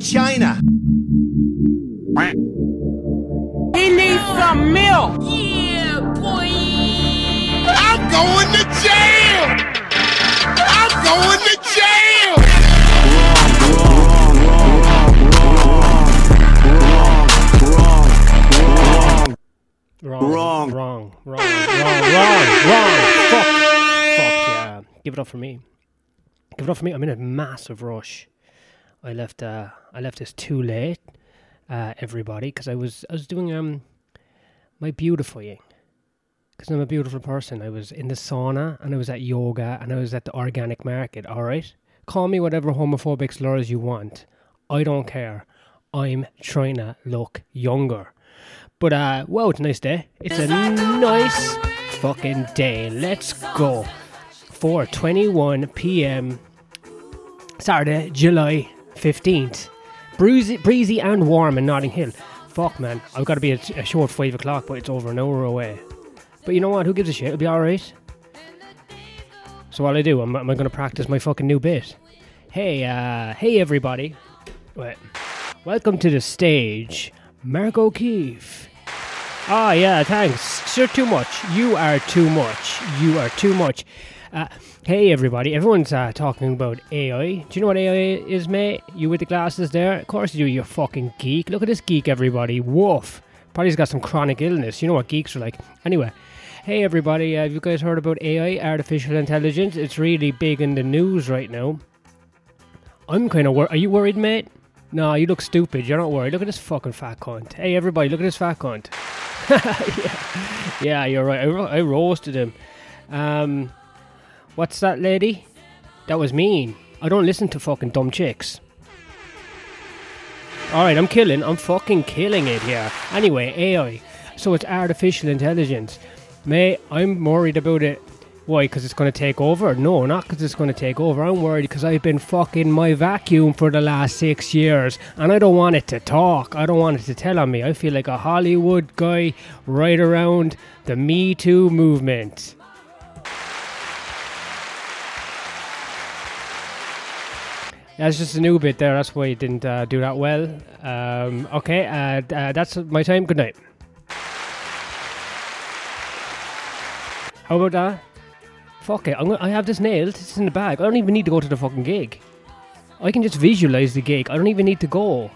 China. He needs some milk. Yeah, boy. I'm going to jail. I'm going to jail. Wrong. Fuck yeah. Give it up for me. I'm in a massive rush. I left this too late, everybody, because I was doing my beautifying. Because I'm a beautiful person. I was in the sauna, and I was at yoga, and I was at the organic market, alright? Call me whatever homophobic slurs you want. I don't care. I'm trying to look younger. But, wow, it's a nice day. It's a nice fucking day. Let's go. 4:21 p.m. Saturday, July 15th. Breezy and warm in Notting Hill. Fuck, man. I've got to be at a show at 5 o'clock, but it's over an hour away. But you know what? Who gives a shit? It'll be alright. So what I do, I'm going to practice my fucking new bit. Hey everybody. Wait. Welcome to the stage, Mark O'Keefe. Ah, yeah, thanks. You're too much. You are too much. Hey everybody, everyone's talking about AI. Do you know what AI is, mate? You with the glasses there? Of course you do, you fucking geek. Look at this geek, everybody. Woof. Probably's got some chronic illness. You know what geeks are like. Anyway, hey everybody, have you guys heard about AI, artificial intelligence? It's really big in the news right now. I'm kind of worried. Are you worried, mate? No, you look stupid. You're not worried. Look at this fucking fat cunt. Hey everybody, look at this fat cunt. yeah, you're right. I roasted him. What's that, lady? That was mean. I don't listen to fucking dumb chicks. Alright, I'm fucking killing it here. Anyway, AI. So it's artificial intelligence. Mate, I'm worried about it. Why? Because it's going to take over? No, not because it's going to take over. I'm worried because I've been fucking my vacuum for the last 6 years. And I don't want it to talk. I don't want it to tell on me. I feel like a Hollywood guy right around the Me Too movement. That's just a new bit there. That's why you didn't do that well. Okay, that's my time. Good night. How about that? Fuck it. I have this nailed. It's in the bag. I don't even need to go to the fucking gig. I can just visualize the gig. I don't even need to go.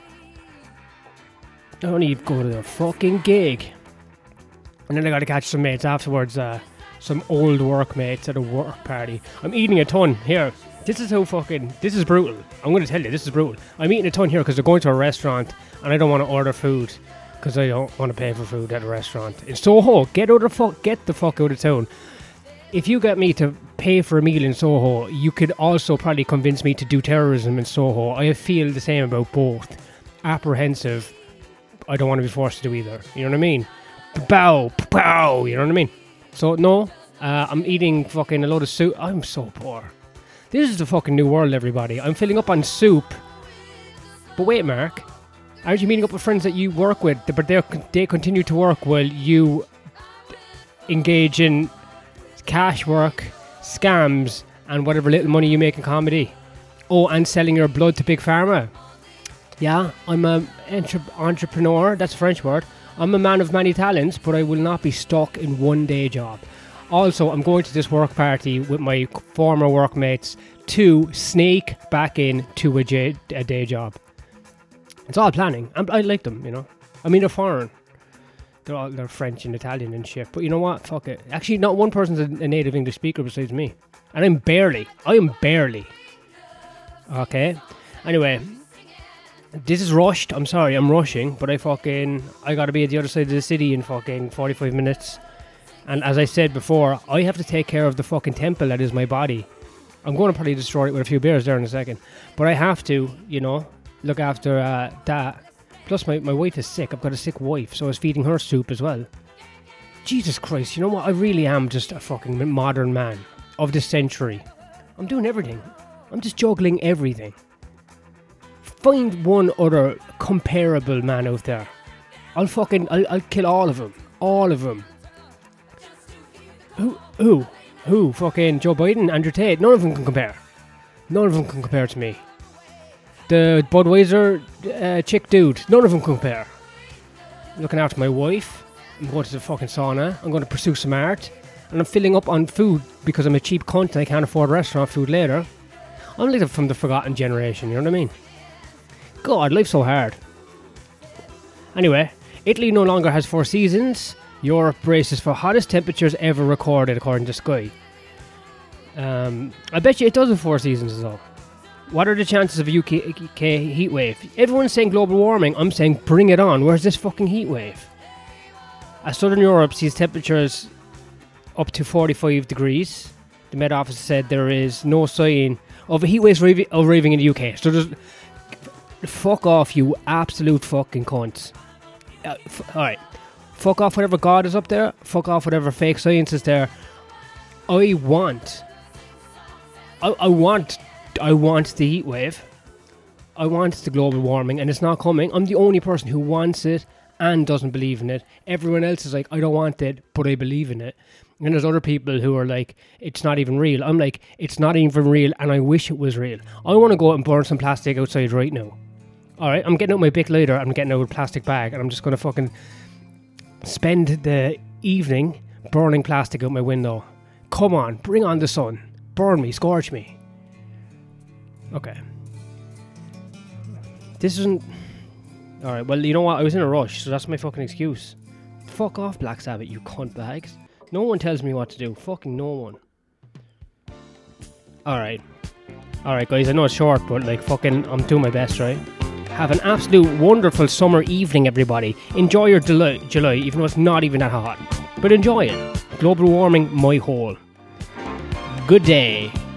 I don't need to go to the fucking gig. And then I gotta catch some mates afterwards. Some old workmates at a work party. I'm eating a ton here. This is brutal. I'm going to tell you, this is brutal. I'm eating a ton here because they're going to a restaurant and I don't want to order food because I don't want to pay for food at a restaurant. In Soho, get the fuck out of town. If you get me to pay for a meal in Soho, you could also probably convince me to do terrorism in Soho. I feel the same about both. Apprehensive. I don't want to be forced to do either. You know what I mean? Pow, pow, you know what I mean? So, no, I'm eating fucking a load of soup. I'm so poor. This is the fucking new world, everybody. I'm filling up on soup. But wait, Mark. Aren't you meeting up with friends that you work with, but they continue to work while you engage in cash work, scams, and whatever little money you make in comedy? Oh, and selling your blood to Big Pharma. Yeah, I'm an entrepreneur. That's a French word. I'm a man of many talents, but I will not be stuck in one day job. Also, I'm going to this work party with my former workmates to sneak back into a day job. It's all planning. I like them, you know. I mean, they're foreign. They're French and Italian and shit. But you know what? Fuck it. Actually, not one person's a native English speaker besides me. And I am barely. Okay. Anyway, this is rushed. I'm sorry, I'm rushing. But I gotta be at the other side of the city in fucking 45 minutes. And as I said before, I have to take care of the fucking temple that is my body. I'm going to probably destroy it with a few beers there in a second. But I have to, you know, look after that. Plus, my wife is sick. I've got a sick wife, so I was feeding her soup as well. Jesus Christ, you know what? I really am just a fucking modern man of this century. I'm doing everything. I'm just juggling everything. Find one other comparable man out there. I'll kill all of them. All of them. Who? Fucking Joe Biden, Andrew Tate. None of them can compare. None of them can compare to me. the Budweiser chick dude. None of them compare. I'm looking after my wife. I'm going to the fucking sauna. I'm going to pursue some art. And I'm filling up on food because I'm a cheap cunt and I can't afford restaurant food later. I'm like from the forgotten generation, you know what I mean? God, life's so hard. Anyway, Italy no longer has 4 seasons. Europe braces for hottest temperatures ever recorded, according to Sky. I bet you it does have 4 seasons though. What are the chances of a UK heat wave? Everyone's saying global warming. I'm saying bring it on. Where's this fucking heat wave? As Southern Europe sees temperatures up to 45 degrees, the Met Office said there is no sign of a heat wave arriving in the UK. So there's... Fuck off, you absolute fucking cunts. Alright. Fuck off whatever God is up there. Fuck off whatever fake science is there. I want the heat wave. I want the global warming, and it's not coming. I'm the only person who wants it and doesn't believe in it. Everyone else is like, I don't want it, but I believe in it. And there's other people who are like, it's not even real. I'm like, it's not even real, and I wish it was real. I want to go out and burn some plastic outside right now. Alright, I'm getting out my Bic lighter, I'm getting out a plastic bag, and I'm just going to fucking spend the evening burning plastic out my window. Come on, bring on the sun. Burn me, scorch me. Okay. This isn't... Alright, well, you know what? I was in a rush, so that's my fucking excuse. Fuck off, Black Sabbath, you cunt bags. No one tells me what to do. Fucking no one. Alright. Alright, guys, I know it's short, but, like, fucking, I'm doing my best, right? Have an absolute wonderful summer evening, everybody. Enjoy your July, even though it's not even that hot. But enjoy it. Global warming, my hole. Good day.